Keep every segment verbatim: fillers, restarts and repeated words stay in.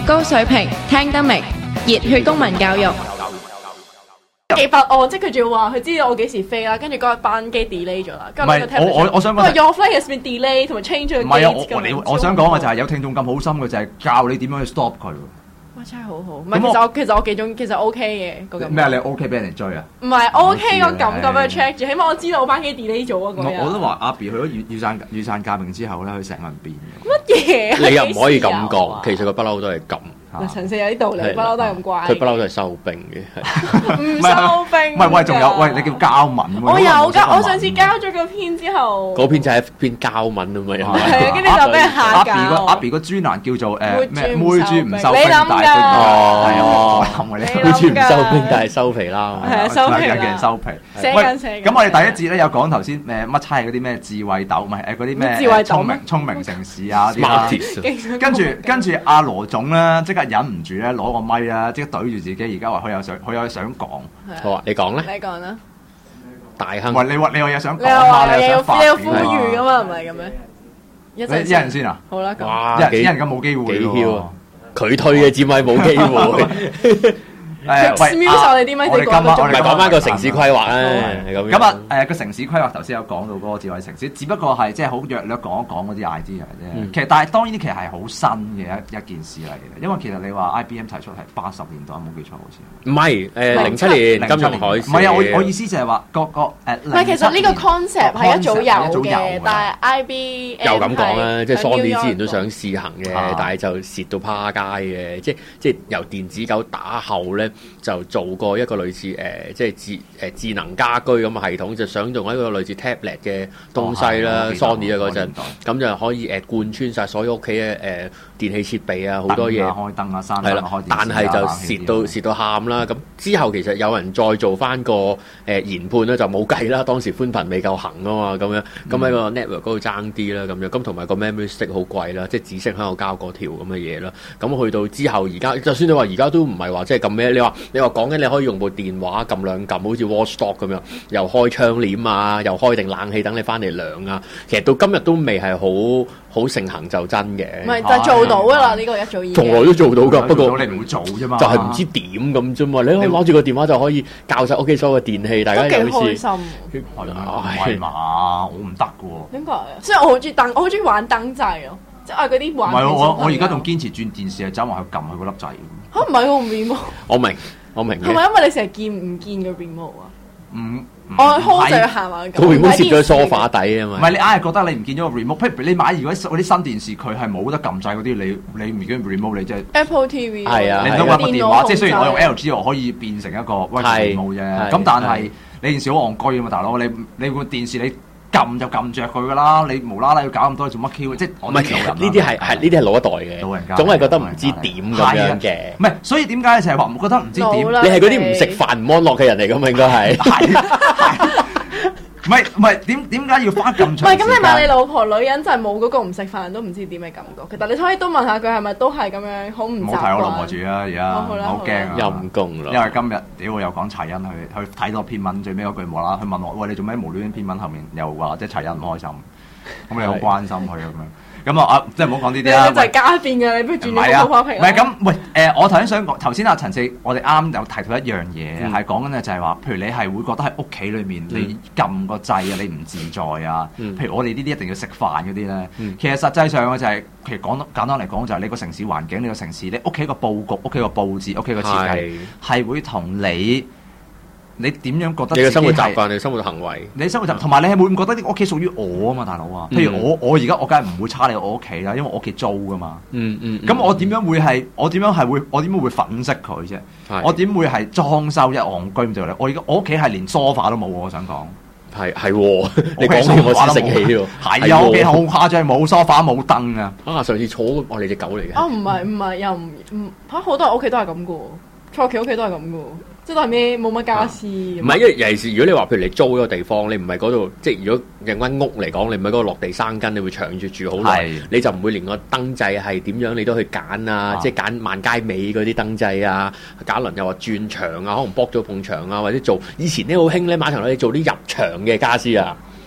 高水平，聽得明，熱血公民教育。 幾百案，即係佢仲要話佢知道我幾時飛啦，跟住嗰日班機 delay 咗啦。 唔係，我我我想講， 喂 your flight has been delayed 同埋 change 咗。 唔係啊，我你我想講嘅就係有聽眾咁好心嘅，就係教你點樣去 stop 佢。 哇，真係好好。唔係，其實我其實我幾中，其實 OK 嘅嗰咩啊？你 OK 俾人哋追啊？ 唔係 OK 個感覺俾佢 check 住，起碼我知道我班機 delay 咗啊！嗰日我都話阿 B 去咗雨雨傘雨傘革命之後咧，佢成個人變咗。 乜嘢？ 你又唔可以咁講，其實佢不嬲都係咁。 嗱，陳四有啲道理，不嬲都係咁乖。 佢不嬲都係收兵嘅， 唔收兵。 唔係喂，仲有喂，你叫交文喎。 我有㗎，我上次交咗個篇之後， 嗰篇就係一篇交文啊嘛。 係啊，跟住就俾人下架。 阿 B 個阿 B 個專欄叫做誒咩？妹豬唔收兵， 你諗㗎？ 哦， 妹豬唔收兵，但係收皮啦。 係啊，收皮啦。收皮。 寫緊寫緊。 咁我哋第一節咧有講頭先誒乜差嗰啲咩智慧豆，唔係誒嗰啲咩聰明聰明城市啊啲啦。跟住跟住阿羅總咧即刻忍唔住咧。攞個咪啊！即刻對住自己，而家話佢有想，佢有想講。 好啊，你講咧。 你講啦。 大亨。 喂，你話你話有想講嘛？ 你有想你有呼籲噶嘛？唔係咁樣。 一陣一人先啊！ 好啦， 哇， 一人一人咁冇機會喎。 佢推嘅至咪冇機會。 誒，喂， 我哋啲咪我哋今晚我哋講翻個城市規劃啊。 咁啊，誒個城市規劃頭先有講到嗰個智慧城市，只不過係即係好略略講一講嗰啲 idea 啫。其實但係當然啲其實係好新嘅一一件事嚟嘅，因為其實你話 I B M 提出係八十年代，冇記錯好似。 唔係誒零七年金融海嘯。 唔係啊，我我意思就係話個個誒。 唔係，其實呢個 concept 係一早有嘅，但係 I B M 又咁講啦，即係 Sony 之前都想試行嘅，但係就蝕到趴街嘅，即係即係由電子狗打後咧。就做過一個類似誒、呃，即係智誒、呃、智能家居咁嘅系統，就想用一個類似 tablet 嘅東西啦。哦、Sony 啊嗰陣，咁就可以誒、呃、貫穿晒所有屋企嘅誒電器設備啊，好多嘢。 開燈啊，閂燈係啦，但係就蝕到蝕到喊啦。咁之後其實有人再做翻個誒、呃、研判咧，就冇計啦。當時寬頻未夠行啊嘛，咁樣咁喺個 network 嗰度爭啲啦，咁樣咁同埋個 memory stick 好貴啦，即係紫色香口膠嗰條咁嘅嘢啦。咁去到之後，而家就算你話而家都唔係話即係咁咩，你話你話講緊你可以用部電話撳兩撳，好似 Watchdog 咁樣，又開窗簾啊，又開定冷氣等你翻嚟涼啊。其實到今日都未係好好盛行就真嘅。 唔係，但係做到噶啦，呢個一早已經。 從來都做到㗎，不過你唔會做啫嘛。 就係唔知點咁啫嘛。你可以攞住個電話就可以校晒屋企所有嘅電器，大家有幾開心。 係嘛？我唔得嘅喎。 點解？所以我好中意燈，我好中意玩燈掣咯。即係嗰啲玩。 唔係我我而家仲堅持轉電視，係走埋去撳佢嗰粒掣。 嚇唔係我唔 remote。 我明。我明嘅， 係咪因為你成日見唔見個 remote 啊？ 唔， 我 hold 就要行埋個 remote 攝咗喺梳化底啊嘛。 唔係你硬係覺得你唔見咗個 remote，譬如你買如果嗰啲新電視佢係冇得撳掣嗰啲，你你唔見 remote 你即係 Apple T V 係啊， 你都揾個電話，即係雖然我用 L G 我可以變成一個 remote 啫，咁但係你件事好戇居啊嘛，大佬，你你個電視你。撳就撳着佢噶啦，你無啦啦要搞咁多做乜 Q？即係我唔係，其實呢啲係係呢啲係老一代嘅，老人家總係覺得唔知點咁樣嘅。 唔係，所以點解成日話唔覺得唔知點？ 你係嗰啲唔食飯唔安樂嘅人嚟㗎嘛？應該係。係。 唔係唔係點點解要花咁長時間？ 唔係咁，你問你老婆女人就係冇嗰個唔食飯都唔知點嘅感覺。其實你可以都問下佢係咪都係咁樣好唔習慣。 唔好睇我老婆住啊！而家好驚啊！ 陰公啦。 因為今日屌我又講齊欣去去睇多篇文，最尾嗰句無啦啦，佢問我：喂，你做咩無端端篇文後面又話即係齊欣唔開心？咁你好關心佢咁樣。咁啊啊，即係唔好講呢啲啦。 就係家變嘅，你不如轉咗好花瓶。 唔係咁，喂誒，我頭先想講頭先阿陳四，我哋啱有提到一樣嘢，係講緊嘅就係話，譬如你係會覺得喺屋企裏面你撳個掣啊，你唔自在啊。譬如我哋呢啲一定要食飯嗰啲咧，其實實際上嘅就係其實講簡單嚟講就係你個城市環境，你個城市，你屋企個佈局、屋企個佈置、屋企個設計係會同你。你點樣覺得？ 你嘅生活習慣，你生活行為， 你生活習慣，同埋你係會唔覺得啲屋企屬於我啊嘛，大佬啊？譬如我，我而家我梗係唔會差你我屋企啦，因為我屋企租噶嘛。 嗯嗯。 咁我點樣會係？我點樣係會？我點樣會粉飾佢啫？我點會係裝修一戇居咁做咧？我而家我屋企係連梳化都冇喎，我想講。 係係喎，你講起我先醒起喎。 係啊，屋企好誇張，冇梳化冇凳啊！ 啊，上次坐我哋隻狗嚟嘅。 啊，唔係唔係，又唔唔嚇好多人屋企都係咁噶喎，坐佢屋企都係咁噶喎。即係咩冇乜家私。唔係，因為尤其是如果你話譬如你租嗰個地方，你唔係嗰度，即係如果人間屋嚟講，你唔係嗰個落地生根，你會長住住好耐，你就唔會連個燈掣係點樣你都去揀啊，即係揀萬佳美嗰啲燈掣啊，賈倫又話轉牆啊，可能剝咗埲牆啊，或者做以前咧好興咧馬場裏做啲入牆嘅家私啊。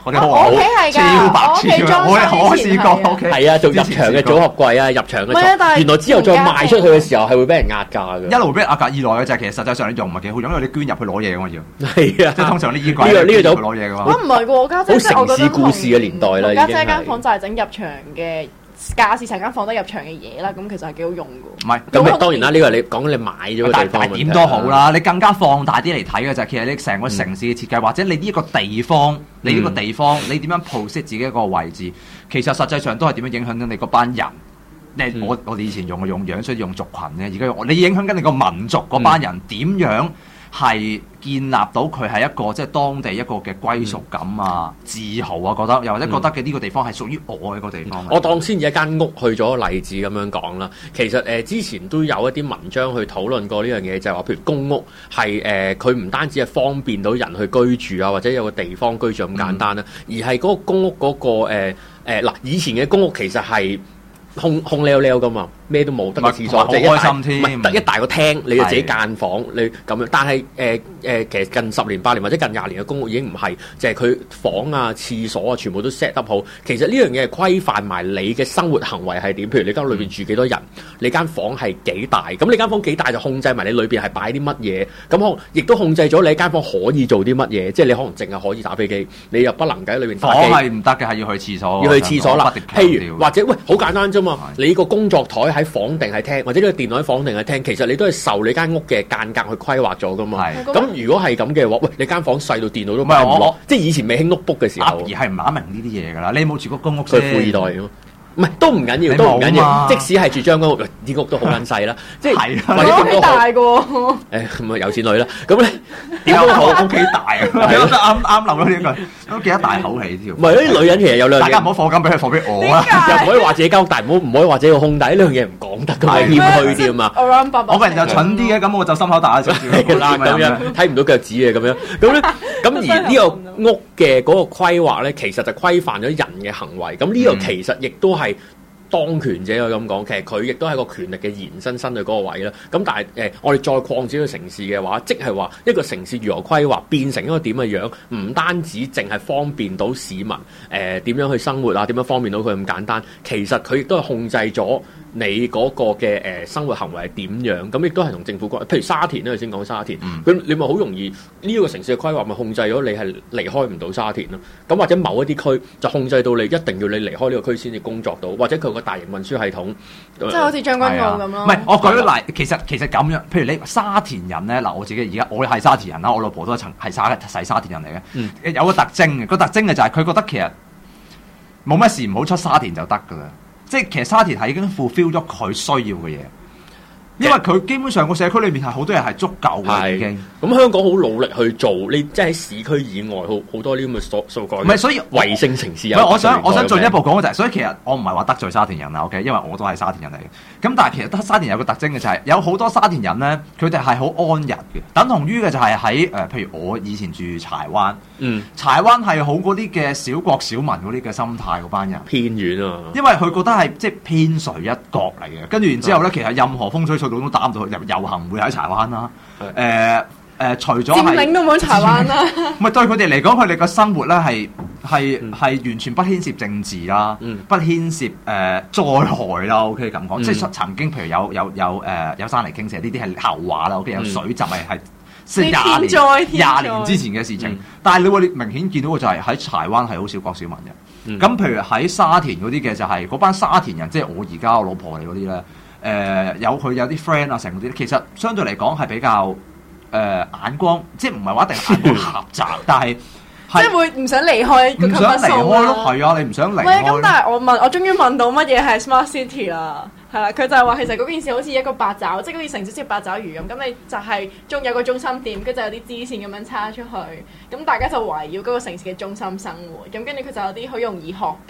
我哋我屋企係㗎超白痴㗎， 我屋企裝修我我試之前係啊過屋企係啊，做入場嘅組合櫃啊，入場嘅唔係啊但係原來之後再賣出去嘅時候係會俾人壓價嘅。 一路俾人壓價，二來嘅就係其實實際上你用唔係幾好用，因為你捐入去攞嘢㗎嘛要。 係啊， 即係通常啲衣櫃呢個呢個就攞嘢㗎嘛。 我唔係喎，我家姐好即係我覺得城市故事嘅年代啦同家姐已經係間房就係整入場嘅架勢，成間房得入場嘅嘢啦，咁其實係幾好用㗎。 唔係咁咪當然啦，呢個你講你買咗個地方但但點都好啦，你更加放大啲嚟睇嘅就係其實你成個城市嘅設計，或者你呢一個地方，你呢個地方你點樣 pose 自己一個位置，其實實際上都係點樣影響緊你嗰班人。你我我哋以前用嘅用樣，所以用族群咧，而家用你影響緊你個民族嗰班人點樣係建立到佢係一個即係當地一個嘅歸屬感啊、自豪啊，覺得又或者覺得嘅呢個地方係屬於我嘅一個地方。 我當先以一間屋去咗個例子咁樣講啦。其實誒、呃、之前都有一啲文章去討論過呢樣嘢，就係、是、話譬如公屋係誒佢唔單止係方便到人去居住啊，或者有個地方居住咁簡單啦，嗯、而係嗰個公屋嗰、那個誒誒嗱以前嘅公屋其實係空空溜溜噶嘛，咩都冇，得個廁所， 即係好開心添， 唔係得一大個廳，你就自己間房，你咁樣。但係誒誒，其實近十年、八年或者近廿年嘅公屋已經唔係，就係佢房啊、廁所啊，全部都 set 得好。其實呢樣嘢係規範埋你嘅生活行為係點。譬如你間裏邊住幾多人，你間房係幾大，咁你間房幾大就控制埋你裏邊係擺啲乜嘢。咁可能亦都控制咗你間房可以做啲乜嘢。即係你可能淨係可以打飛機，你又不能喺裏邊打機。 房係唔得嘅，係要去廁所。 要去廁所啦。譬如或者喂，好簡單啫嘛， 是你個工作台喺房定係廳，或者呢個電腦喺房定係廳，其實你都係受你間屋嘅間隔去規劃咗噶嘛。咁如果係咁嘅話，喂，你間房細到電腦都擺唔落，即係以前未興 notebook 嘅時候。 而係唔啱明呢啲嘢㗎啦，你冇住過公屋佢富二代。唔係都唔緊要，都唔緊要。即使係住將軍屋，啲屋都好撚細啦。即係或者點都好。 大個。誒咁啊有錢女啦。咁咧點都好，屋企大啊！啱啱漏咗呢一句，都幾得大口氣添。 唔係啲女人其實有兩樣。大家唔好課金俾佢，課俾我啊！ 又唔可以話自己間屋大，唔好唔可以話自己個空大。呢樣嘢唔講得㗎嘛，謙虛啲啊嘛。 我個人就蠢啲嘅，咁我就心口大少少。 啦咁樣睇唔到腳趾嘅咁樣。咁咧咁而呢個屋嘅嗰個規劃咧，其實就規範咗人嘅行為。咁呢個其實亦都係當權者可以咁講，其實佢亦都係個權力嘅延伸身去嗰個位啦。咁但係誒、呃，我哋再擴展個城市嘅話，即係話一個城市如何規劃變成一個點嘅樣，唔單止淨係方便到市民誒點、呃、樣去生活啊，點樣方便到佢咁簡單，其實佢亦都係控制咗你嗰個嘅誒、呃、生活行為係點樣。咁亦都係同政府關係，譬如沙田咧，先講沙田，咁、嗯、你咪好容易呢、這個城市嘅規劃咪控制咗你係離開唔到沙田咯。咁或者某一啲區就控制到你一定要你離開呢個區先至工作到，或者佢大型運輸系統， 即係好似將軍澳咁咯。 唔係，我舉個例，其實其實咁樣，譬如你沙田人咧，嗱我自己而家我係沙田人啦，我老婆都係曾係沙係沙田人嚟嘅。嗯、有個特徵嘅，個特徵嘅就係佢覺得其實冇乜事，唔好出沙田就得㗎啦。即係其實沙田係已經 fulfill 咗佢需要嘅嘢。因為佢基本上個社區裏面係好多嘢係足夠嘅已經。 咁香港好努力去做，你即係喺市區以外好好多呢咁嘅數數據。 唔係，所以衛星城市有。 唔係，我想我想進一步講嘅就係，所以其實我唔係話得罪沙田人啦 ，OK，因為我都係沙田人嚟嘅。咁但係其實得沙田有個特徵嘅就係，有好多沙田人咧，佢哋係好安逸嘅，等同於嘅就係喺誒，譬如我以前住柴灣，嗯，柴灣係好嗰啲嘅小國小民嗰啲嘅心態嗰班人。 偏遠啊。 因為佢覺得係即係偏垂一角嚟嘅，跟住然之後咧，其實任何風吹草動都打唔到佢。遊行唔會喺柴灣啦，誒誒、呃呃，除咗佔領都冇喺柴灣啦。 唔係對佢哋嚟講，佢哋嘅生活咧係係係完全不牽涉政治啦，嗯、不牽涉誒、呃、災害啦。OK 咁講，嗯、即係曾經譬如有有有誒、呃、有山泥傾瀉呢啲係後話啦。OK 有水浸係係即係廿年廿年之前嘅事情，嗯、但係你會明顯見到嘅就係喺柴灣係好少國小民嘅。咁、嗯、譬如喺沙田嗰啲嘅就係、是、嗰班沙田人，即係我而家我老婆嚟嗰啲咧。誒、呃、有佢有啲 friend 啊，成嗰啲，其實相對嚟講係比較誒、呃、眼光，即係唔係話一定眼光狹窄，但係即係會唔想離開嗰個唔想離開咯，係啊，你唔想離開。喂， 咁但係我問，我終於問到乜嘢係 smart city 啦，係啦，佢就係話其實嗰件事好似一個八爪，即係好似城市似八爪魚咁，咁你就係中有個中心點，跟住就有啲支線咁樣叉出去，咁大家就圍繞嗰個城市嘅中心生活，咁跟住佢就有啲好容易學嘅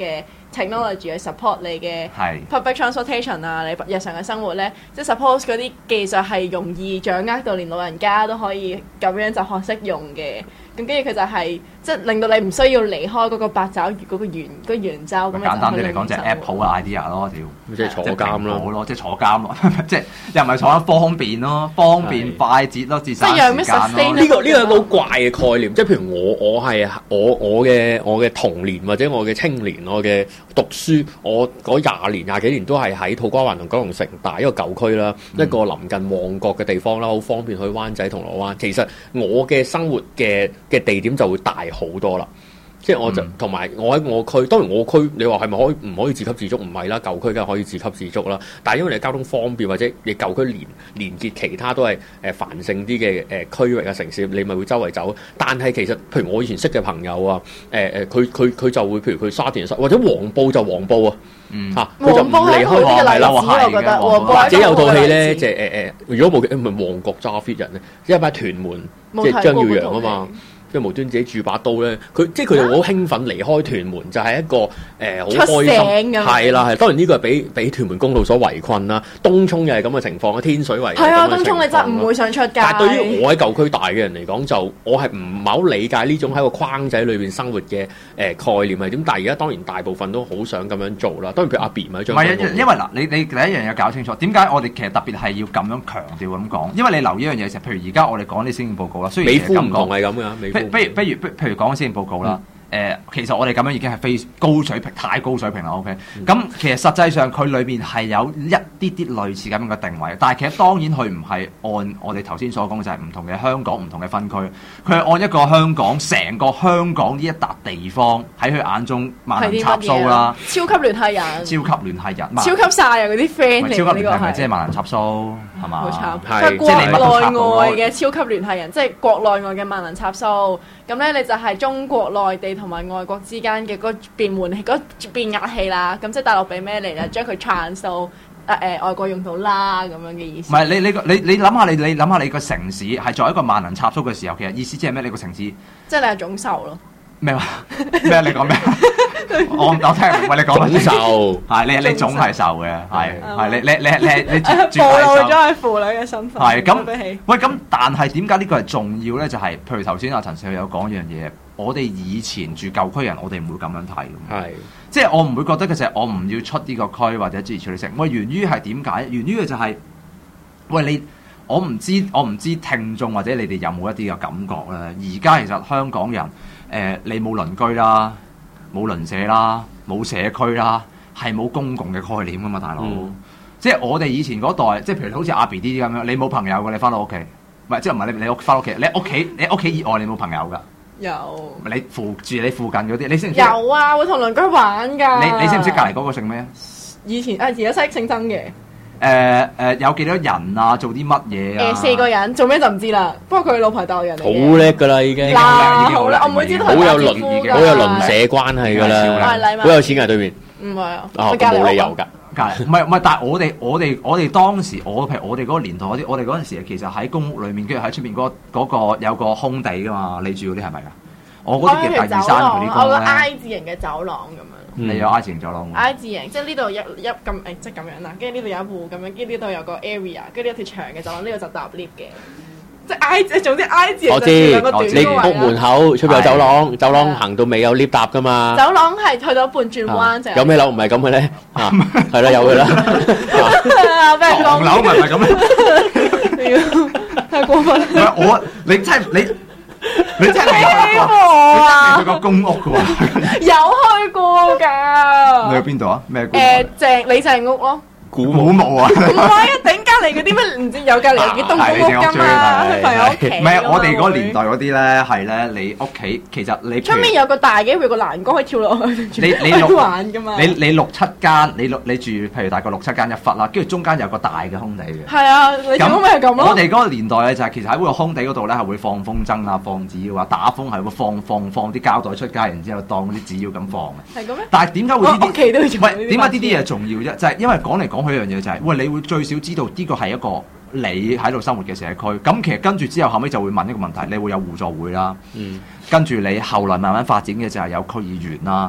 technology 去 support 你嘅係 public transportation 啊，你日常嘅生活咧，即係 suppose 嗰啲技術係容易掌握到，連老人家都可以咁樣就學識用嘅。咁跟住佢就係、即係令到你唔需要離開嗰個八爪魚嗰個圓嗰個圓周咁樣。 簡單啲嚟講，就係 Apple 嘅 idea 咯，屌！ 即係坐監咯， 咯，即係坐監咯，即係又唔係坐監方便咯，方便快捷咯，節省時間咯。 呢個呢個係一個好怪嘅概念，即係譬如我我係我我嘅我嘅童年或者我嘅青年，我嘅讀書，我嗰廿年廿幾年都係喺土瓜灣同九龍城大一個舊區啦，嗯、一個臨近旺角嘅地方啦，好方便去灣仔、銅鑼灣。其實我嘅生活嘅嘅地點就會大好多啦。即係我就同埋、嗯、我喺我區，當然我區你話係咪可以唔可以自給自足？唔係啦，舊區梗係可以自給自足啦。但係因為你交通方便，或者你舊區連連結其他都係誒繁盛啲嘅誒區域嘅城市，你咪會周圍走。但係其實譬如我以前識嘅朋友啊，誒誒佢佢佢就會譬如佢沙田或者黃埔就黃埔啊， 嗯嚇佢就唔離開黃埔係一個例子，我覺得黃埔或者有套戲咧，就係誒誒，如果冇唔係旺角揸 fit 人咧，因為喺屯門即係張耀揚啊嘛。即係無端自己住把刀咧，佢即係佢哋好興奮離開屯門，就係、是、一個誒好、呃、開心，係啦係。當然呢個係俾俾屯門公路所圍困啦，東涌又係咁嘅情況，天水圍係啊，東涌你真係唔會想出街。 但係對於我喺舊區大嘅人嚟講，就我係唔係好理解呢種喺個框仔裏邊生活嘅誒、呃、概念係點。但係而家當然大部分都好想咁樣做啦。當然譬如阿 B 咪張唔係啊，因為嗱，你你第一樣嘢搞清楚，點解我哋其實特別係要咁樣強調咁講？因為你留意一樣嘢就係，譬如而家我哋講啲施政報告啦，雖然美孚唔同係咁嘅，美孚不如不如譬如講施政報告啦，誒、嗯呃，其實我哋咁樣已經係非高水平，太高水平啦。OK，咁、嗯、其實實際上佢裏邊係有一啲啲類似咁樣嘅定位，但係其實當然佢唔係按我哋頭先所講就係唔同嘅香港唔同嘅分區，佢係按一個香港成個香港呢一笪地方喺佢眼中萬能插蘇啦， 超級聯繫人， 超級聯繫人， 超級晒啊嗰啲 friend 嚟， 超級聯繫咪即係萬能插蘇係嘛？ 好慘， 係係國內外嘅超級聯繫人，即係國內外嘅萬能插蘇。咁咧你就係中國內地同埋外國之間嘅嗰變換器、嗰變壓器啦。咁即係大陸俾咩嚟咧？將佢 trans 到誒誒外國用到啦咁樣嘅意思。唔係你你你你諗下你你諗下你個城市係作為一個萬能插蘇嘅時候，其實意思即係咩？你個城市即係你係總售咯。 咩話？咩？你講咩？我我聽唔明，你講總售係你你總係售嘅，係係你你你你你暴露咗係婦女嘅身份。 係咁，喂咁，但係點解呢個係重要咧？就係、是、譬如頭先阿陳少有講一樣嘢，我哋以前住舊區人，我哋唔會咁樣睇。係是，即係我唔會覺得嘅就係我唔要出呢個區或者支持處理成。喂，源於係點解？源於嘅就係、是，喂你，我唔知我唔知聽眾或者你哋有冇一啲嘅感覺咧？而家其實香港人。誒、呃，你冇鄰居啦，冇鄰舍啦，冇社區啦，係冇公共嘅概念噶嘛，大佬。嗯、即係我哋以前嗰代，即係譬如好似阿 B 啲咁樣，你冇朋友嘅，你翻到屋企，唔係即係唔係你你屋翻屋企，你屋企你屋企以外你冇朋友噶。 有。你附住你附近嗰啲，你識唔識？ 有啊，會同鄰居玩㗎。 你你識唔識隔離嗰個姓咩？ 以前啊，而家識姓曾嘅。 誒誒、呃呃，有幾多人啊？做啲乜嘢啊？ 誒、呃、四個人，做咩就唔知啦。不過佢老婆大人嚟嘅， 好叻噶啦已經。 嗱，好啦，我每次都好有鄰，好有鄰舍關係噶啦，好有錢㗎對面。唔係啊，哦，冇理由㗎。 隔離唔係唔係，但係我哋我哋我哋當時我譬如我哋嗰個年代嗰啲，我哋嗰陣時其實喺公屋裏面，跟住喺出邊嗰嗰個有個空地㗎嘛。你住嗰啲係咪㗎？我嗰啲叫第二山嗰啲公我個 I 字形嘅走廊咁樣。 你有 I 字形走廊 I 字形，即係呢度一一咁誒，即係咁樣啦。跟住呢度有一戶咁樣，跟住呢度有個 area，跟住呢條長嘅走廊，呢度就搭 lift 嘅。即係 I 字，總之 I 字形就兩個短嘅位啦。 你屋門口出邊有走廊，走廊行到尾有 lift 搭㗎嘛？ 走廊係去到一半轉彎就。 有咩樓唔係咁嘅咧？啊，係啦，有嘅啦。 唐樓咪係咁咧？ 太過分。 唔係我，你真係你。你真係未去過，你真係未去過公屋嘅喎。 有去過㗎。 你去邊度啊？咩公屋？ 誒，鄭李鄭屋咯。 古墓啊！ 唔係啊，頂隔離嗰啲咩唔知有隔離有幾棟公屋㗎嘛？係有屋企。 唔係我哋嗰個年代嗰啲咧，係咧你屋企其實你出面有個大嘅，有個欄杆可以跳落去。 你你六玩㗎嘛？ 你你六七間，你六你住譬如大概六七間一忽啦，跟住中間有個大嘅空地嘅。 係啊，你咁咪係咁咯。 我哋嗰個年代咧就係其實喺嗰個空地嗰度咧係會放風箏啊、放紙鷂啊，打風係會放放放啲膠袋出街，然之後當啲紙鷂咁放嘅。係咁咩？但係點解會呢啲？ 屋企都要做。 喂，點解呢啲嘢重要啫？就係因為講嚟講去一樣嘢就係，喂，你會最少知道呢個係一個你喺度生活嘅社區。咁其實跟住之後後尾就會問一個問題，你會有互助會啦。嗯。跟住你後來慢慢發展嘅就係有區議員啦。誒、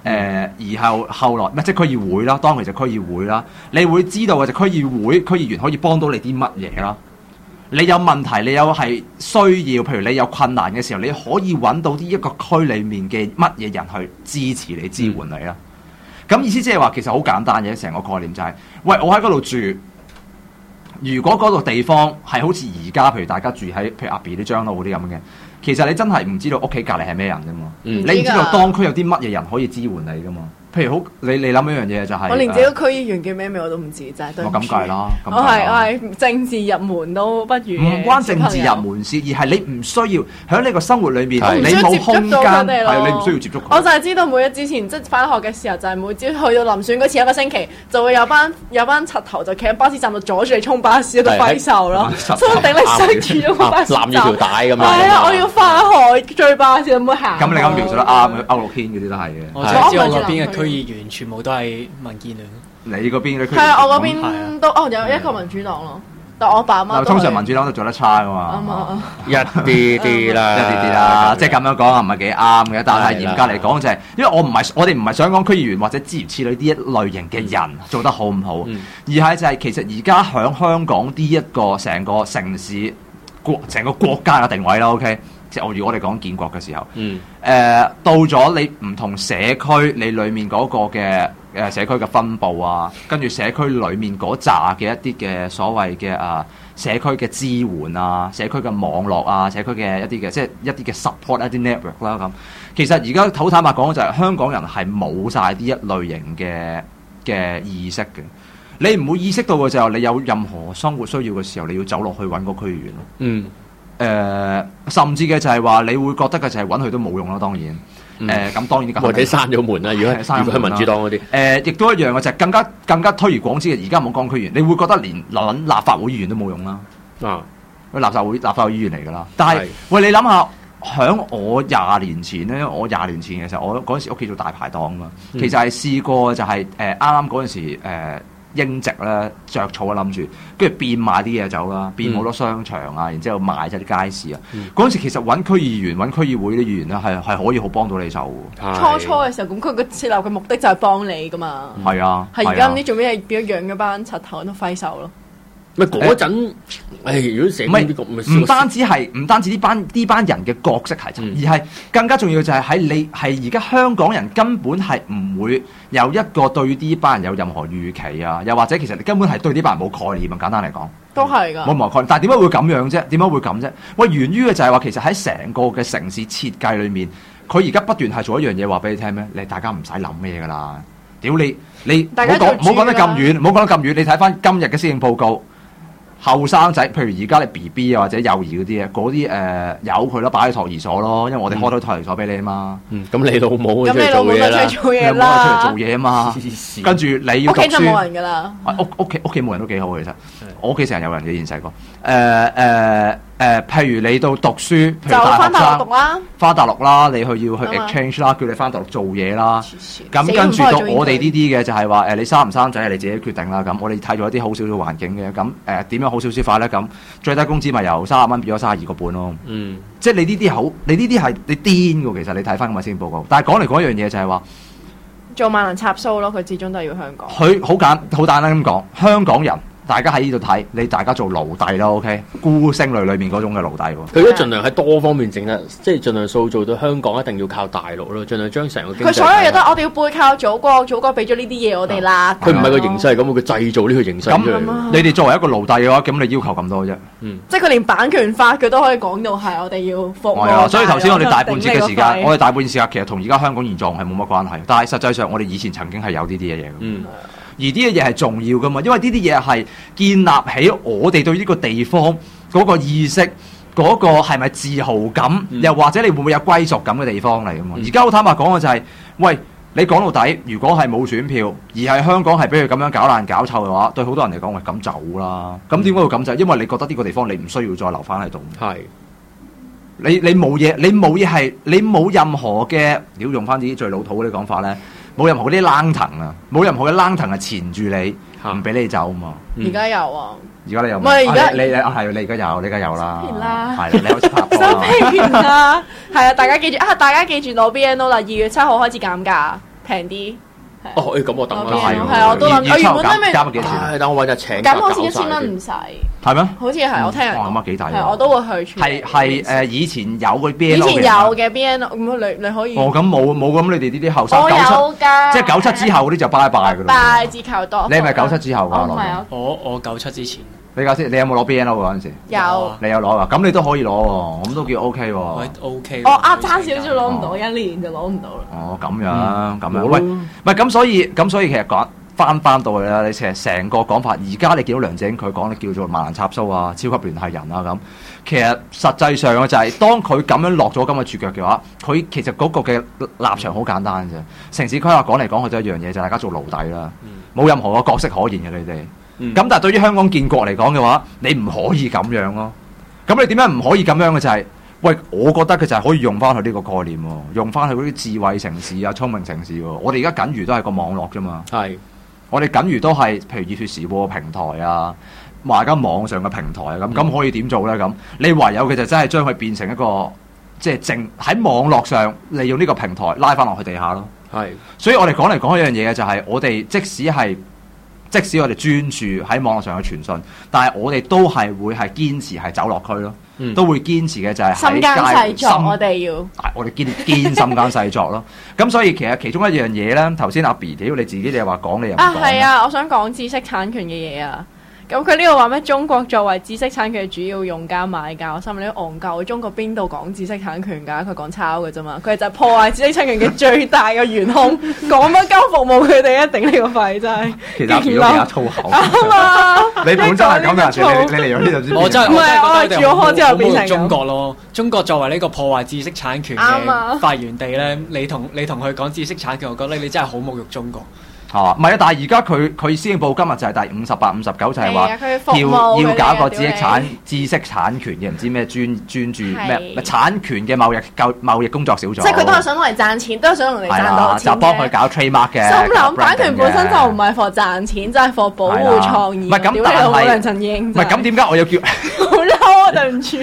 呃、而後後來唔係即係區議會啦，當其實區議會啦，你會知道嘅就區議會區議員可以幫到你啲乜嘢啦。你有問題，你有係需要，譬如你有困難嘅時候，你可以揾到啲一個區裡面嘅乜嘢人去支持你、支援你啦。咁、嗯、意思即係話其實好簡單嘅，成個概念就係、是，喂，我喺嗰度住，如果嗰個地方係好似而家，譬如大家住喺譬如阿 B 啲張路嗰啲咁嘅，其實你真係唔知道屋企隔離係咩人㗎嘛，嗯、你唔知道當區有啲乜嘢人可以支援你㗎嘛。譬如好，你你諗一樣嘢就係、是， 我連自己個區議員叫咩名我都唔知，真係對唔住。 我咁計啦， 我係我係政治入門都不如。 唔關政治入門事，而係你唔需要喺呢個生活裏面， 的你冇空間，係你唔需要接觸佢。 我就係知道每日之前即係翻學嘅時候，就係、是、每朝去到臨選嗰前一個星期，就會有班有班柒頭就企喺巴士站度阻住你衝巴士喺度揮手咯，所以頂你塞住咗個巴士站， 攬住條帶咁樣。 係啊，我要翻學追巴士，有冇行？ 咁你咁描述得啱，區諾軒嗰啲都係嘅。 我想知我嗰邊嘅區議員全部都係民建聯。 你嗰邊咧？ 係啊，我嗰邊都哦有一個民主黨咯，但我爸媽通常民主黨都做得差噶嘛， 啱一啲啲啦， 一啲啲啦，即係咁樣講啊，唔係幾啱嘅。但係嚴格嚟講就係，因為我唔係我哋唔係想講區議員或者諸如此類呢一類型嘅人做得好唔好，而係就係其實而家喺香港呢一個成個城市國成個國家嘅定位啦。OK。即係如果我哋講建國嘅時候，誒、嗯呃、到咗你唔同社區，你裡面嗰個嘅誒、呃、社區嘅分佈啊，跟住社區裡面嗰扎嘅一啲嘅所謂嘅啊社區嘅支援啊，社區嘅網絡啊，社區嘅一啲嘅即係一啲嘅 support 一啲 network 啦咁。其實而家好坦白講就係香港人係冇晒呢一類型嘅嘅意識嘅。你唔會意識到嘅就係你有任何生活需要嘅時候，你要走落去揾個區議員咯。嗯。誒、呃，甚至嘅就係話，你會覺得嘅就係揾佢都冇用啦。當然，誒、呃，咁當然或者閂咗門啦。如果係如果係民主黨嗰啲，誒、 呃，亦都一樣嘅就係更加更加推而廣之嘅。而家冇講區議員，你會覺得連揾立法會議員都冇用啦。啊，垃圾會立法會議員嚟㗎啦。但係，是喂，你諗下，響我廿年前咧，我廿年前嘅時候，我嗰陣時屋企做大排檔啊嘛，嗯、其實係試過就係誒啱啱嗰陣時誒。呃英殖咧着草啊，諗住跟住變賣啲嘢走啦，變好多商場啊，然之後賣咗啲街市啊。嗰陣、嗯、時其實揾區議員、揾區議會啲議員咧，係係可以好幫到你手嘅。 初初嘅時候，咁佢個設立嘅目的就係幫你噶嘛。係、嗯、啊，係而家唔知做咩係變咗養嗰班柒頭喺度揮手咯。 咪嗰陣，誒，如果成唔係唔單止係唔單止呢班呢班人嘅角色係，嗯、而係更加重要就係喺你係而家香港人根本係唔會有一個對呢班人有任何預期啊，又或者其實你根本係對呢班人冇概念啊，簡單嚟講， 都係㗎， 冇冇概念。但係點解會咁樣啫？點解會咁啫？喂，源於嘅就係話其實喺成個嘅城市設計裏面，佢而家不斷係做一樣嘢話俾你聽咩？你大家唔使諗咩㗎啦，屌你你唔好講唔好講得咁遠，唔好講得咁遠，你睇翻今日嘅施政報告。後生仔，譬如而家你 B B 啊或者幼兒嗰啲啊，嗰啲誒由佢咯，擺喺托兒所咯，因為我哋開咗托兒所俾你啊嘛。嗯， 咁你老母咁你老母就出去做嘢啦， 出嚟做嘢啊嘛。跟住你要讀書， 屋企就冇人噶啦。 屋屋企屋企冇人都幾好其實，我屋企成日有人嘅現細個。誒誒誒，譬如你到讀書，譬如就翻大陸讀啦， 翻大陸啦，你去要去 exchange 啦，叫你翻大陸做嘢啦。咁跟住到我哋呢啲嘅就係話誒，你生唔生仔係你自己決定啦。咁我哋睇咗一啲好少少環境嘅，咁誒點樣好少少法咧？咁最低工資咪由三十蚊變咗三十二個半咯。嗯，即係你呢啲好，你呢啲係你癲㗎。其實你睇翻咁嘅施政報告，但係講嚟講一樣嘢就係話做萬能插蘇咯，佢始終都係要香港。 佢好簡好簡單咁講，香港人。大家喺呢度睇，你大家做奴隸啦 ，OK？孤星淚裏面嗰種嘅奴隸喎。 佢都盡量喺多方面整得，即係盡量塑造到香港一定要靠大陸咯，盡量將成個經濟。 佢所有嘢都我哋要背靠祖國，祖國俾咗呢啲嘢我哋啦。 佢唔係個形勢係咁，佢製造呢個形勢出嚟。 咁你哋作為一個奴隸嘅話，咁你要求咁多啫？嗯， 即係佢連版權法佢都可以講到係我哋要服務。係啊， 所以頭先我哋大半節嘅時間，我哋大半節時間其實同而家香港現狀係冇乜關係，但係實際上我哋以前曾經係有呢啲嘅嘢。嗯。而呢啲嘢係重要噶嘛，因為呢啲嘢係建立起我哋對呢個地方嗰個意識，嗰、嗰個係咪自豪感，嗯、又或者你會唔會有歸屬感嘅地方嚟噶嘛？而家好坦白講嘅就係、是，喂，你講到底，如果係冇選票，而係香港係俾佢咁樣搞爛搞臭嘅話，對好多人嚟講，喂，咁走啦。咁點解會咁走？因為你覺得呢個地方你唔需要再留翻喺度。係是，你你冇嘢，你冇嘢係，你冇任何嘅，要用翻啲最老土嗰啲講法咧。冇任何嗰啲冷藤啊，冇任何嘅冷藤係纏住你，唔俾你走嘛。 而家有啊， 而家你有？ 唔係而家你啊係你而家有，你而家有啦。 收片啦， 係你開始拍波啦。 收片啦，係啊！大家記住啊！大家記住攞 B N O 啦，二月七號開始減價， 平啲。 哦，誒咁我等我啦， 係啊，我都諗，我原本都未加咗幾錢？ 唉，等我揾日請咁好似一千蚊唔使， 係咩？ 好似係我聽人哇，咁啊講， 幾抵係我都會去處理。 係係誒，以前有嗰啲 B N O 以前有嘅 B N O，咁你你可以。 哦，咁冇冇咁，你哋呢啲後生我九七， 有㗎， 即係九七之後嗰啲就拜拜㗎啦。 拜字求多。 你係咪九七之後㗎？ 我唔係啊， 我我九七之前， 你講先，你有冇攞 B N O 嗰陣時？ 有。 你有攞啊？咁你都可以攞喎，咁都叫 O K 喎。 喂 OK。 我啱差少少攞唔到，一年就攞唔到啦。 哦，咁樣咁樣，喂，唔係咁，所以咁所以其實講翻翻到去啦，你其實成個講法，而家你見到梁振英佢講，你叫做萬能插蘇啊、超級聯繫人啊咁，其實實際上嘅就係當佢咁樣落咗咁嘅絕腳嘅話，佢其實嗰個嘅立場好簡單啫。城市規劃講嚟講去都一樣嘢，就係大家做奴隸啦，冇任何個角色可言嘅你哋。咁但係對於香港建國嚟講嘅話，你唔可以咁樣咯。咁你點解唔可以咁樣嘅就係？喂，我覺得佢就係可以用翻佢呢個概念喎，用翻佢嗰啲智慧城市啊、聰明城市喎。我哋而家僅餘都係個網絡啫嘛。 係， 我哋僅餘都係譬如熱血時報嘅平台啊，或者網上嘅平台啊咁，咁可以點做咧？咁你唯有嘅就真係將佢變成一個即係正喺網絡上利用呢個平台拉翻落去地下咯。 係， 所以我哋講嚟講去一樣嘢嘅就係我哋即使係。即使我哋專注喺網絡上嘅傳訊，但係我哋都係會係堅持係走落區咯， 嗯、 都會堅持嘅就係喺心間細街作，我哋要， 我哋堅堅心間細作咯。咁所以其實其中一樣嘢咧，頭先阿 B 屌你自己你又話講你又唔講啊，係啊，我想講知識產權嘅嘢啊。咁佢呢個話咩？中國作為知識產權嘅主要用家買家，我心諗你戇鳩。中國邊度講知識產權㗎？佢講抄嘅啫嘛。佢就係破壞知識產權嘅最大嘅元兇。講乜鳩服務佢哋一定呢個肺真係。 其實阿 B 都幾啱粗口。 啱啊！ 你本身係咁嘅，你你嚟咗呢度先。 我真係唔係我係住咗之後變成中國咯。中國作為呢個破壞知識產權嘅發源地咧，你同你同佢講知識產權，我覺得你真係好侮辱中國。 係嘛？唔係啊！但係而家佢佢施政報告今日就係第五十八、五十九，就係話要要搞個知識產知識產權嘅唔知咩專專注咩產權嘅貿易貿貿易工作小組。 即係佢都係想攞嚟賺錢，都係想用嚟賺到錢就幫佢搞 trademark 嘅。 心諗版權本身就唔係 for 賺錢，就係 for 保護創意。 唔係咁， 但係梁振英。 唔係咁，點解我要叫？ 好嬲啊！對唔住。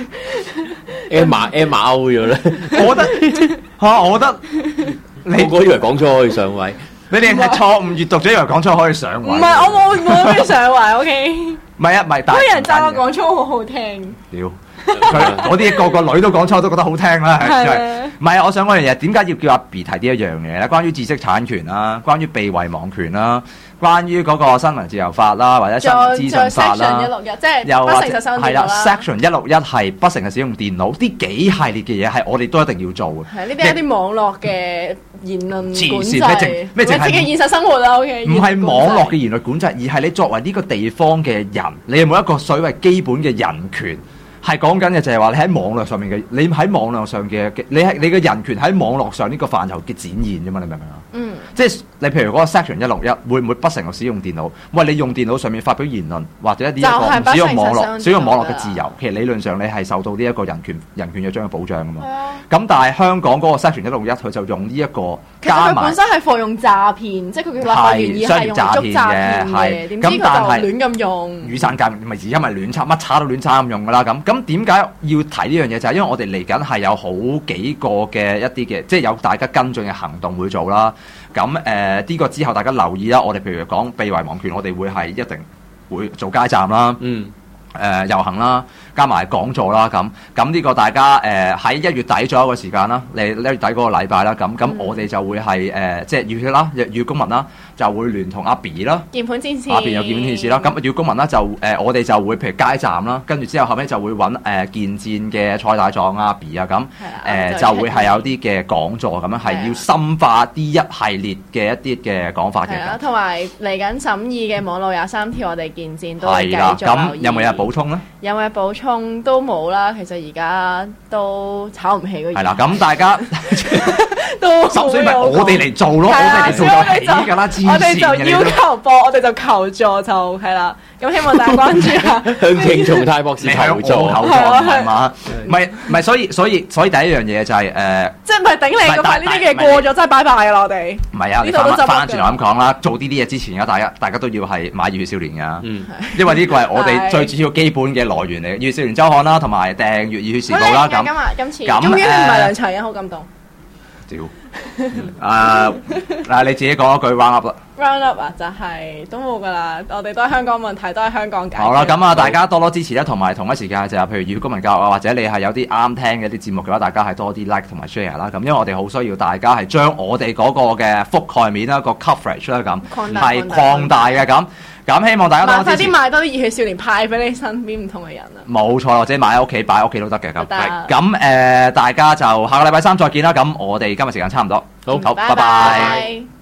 Emma Emma out 咗咧。 我覺得嚇，我覺得你我以為講咗可以上位。 你哋係錯誤閱讀咗，以為講粗可以上位。 唔係，我冇冇咩上位，O K。 唔係啊，唔係。 都有人讚我講粗好好聽。 屌，佢嗰啲個個女都講粗都覺得好聽啦。係唔係啊？我想講樣嘢，點解要叫阿 B 提呢一樣嘢咧？關於知識產權啦，關於被遺忘權啦，關於嗰個新聞自由法啦，或者新聞資訊法啦， 一六一即係又不誠實使用電腦啦。 係啦 ，Section 一六一係不誠實使用電腦，呢幾系列嘅嘢係我哋都一定要做嘅。 係呢啲係一啲網絡嘅言論管制， 咩淨咩淨係嘅現實生活啦。O K， 唔係網絡嘅言論管制，而係你作為呢個地方嘅人，你有冇一個所謂基本嘅人權？係講緊嘅就係話你喺網絡上面嘅，你喺網絡上嘅，你係你嘅人權喺網絡上呢個範疇嘅展現啫嘛，你明唔明啊？嗯，即係你譬如嗰個 Section 一六一會唔會不誠實使用電腦？喂，你用電腦上面發表言論或者一啲一個唔使用網絡、使用網絡嘅自由，其實理論上你係受到呢一個人權人權約章嘅保障噶嘛。咁、嗯、但係香港嗰個 Section 一六一佢就用呢一個加埋， 其實佢本身係放用詐騙，即係佢嘅立法原意係用嚟捉詐騙嘅，點知佢就亂咁用。 雨傘革命咪而家咪亂插乜叉都亂插咁用噶啦咁。咁點解要提呢樣嘢？就係、是、因為我哋嚟緊係有好幾個嘅一啲嘅，即係有大家跟進嘅行動會做啦。咁誒呢個之後大家留意啦。我哋譬如講被遺忘權，我哋會係一定會做街站啦，嗯，誒、呃、遊行啦，加埋講座啦。咁咁呢個大家誒喺一月底左右嘅時間啦，你一月底嗰個禮拜啦。咁咁我哋就會係誒、呃、即係熱血啦，熱血公民啦，就會聯同阿 B 啦， 鍵盤戰士， 阿 B 有鍵盤戰士啦。咁熱血公民啦就誒、呃、我哋就會譬如街站啦，跟住之後後尾就會揾誒、呃、健戰嘅蔡大壯阿 B 啊咁，誒、呃、就會係有啲嘅講座咁樣，係要深化啲一系列嘅一啲嘅講法嘅。 係啊，同埋嚟緊審議嘅網絡廿三條，我哋健戰都會繼續留意。 咁有冇嘢補充咧？ 有冇嘢補充都冇啦。其實而家都炒唔起嗰嘢。 係啦，咁大家都所以咪我哋嚟做咯，我哋嚟做就起㗎啦， 我哋就要求播，我哋就求助就係啦。咁希望大家關注下， 向慶松泰博士求助， 求助係嘛？唔係唔係，所以所以所以第一樣嘢就係誒， 即係唔係頂你個塊呢啲嘅過咗，真係拜拜㗎啦！我哋唔係啊，你翻翻轉頭咁講啦，做呢啲嘢之前，而家大家大家都要係買熱血少年㗎，嗯，因為呢個係我哋最主要基本嘅來源嚟，熱血少年週刊啦，同埋訂閱熱血時報啦。咁今日今次終於唔係梁齊欣，好感動。 屌，誒嗱你自己講一句 round up 啦。 round up 啊，就係都冇噶啦，我哋都係香港問題，都係香港解決。 好啦，咁啊，大家多多支持啦，同埋同一時間就係譬如熱血公民教育啊，或者你係有啲啱聽嘅啲節目嘅話，大家係多啲 like 同埋 share 啦。咁因為我哋好需要大家係將我哋嗰個嘅覆蓋面啦、個 coverage 啦咁係擴大嘅咁。咁希望大家多快啲支持。 啲買多啲熱血少年派俾你身邊唔同嘅人啊！ 冇錯，或者買喺屋企擺喺屋企都得嘅咁。 得咁誒，大家就下個禮拜三再見啦。咁我哋今日時間差唔多。 好， 好， 拜拜拜。 拜。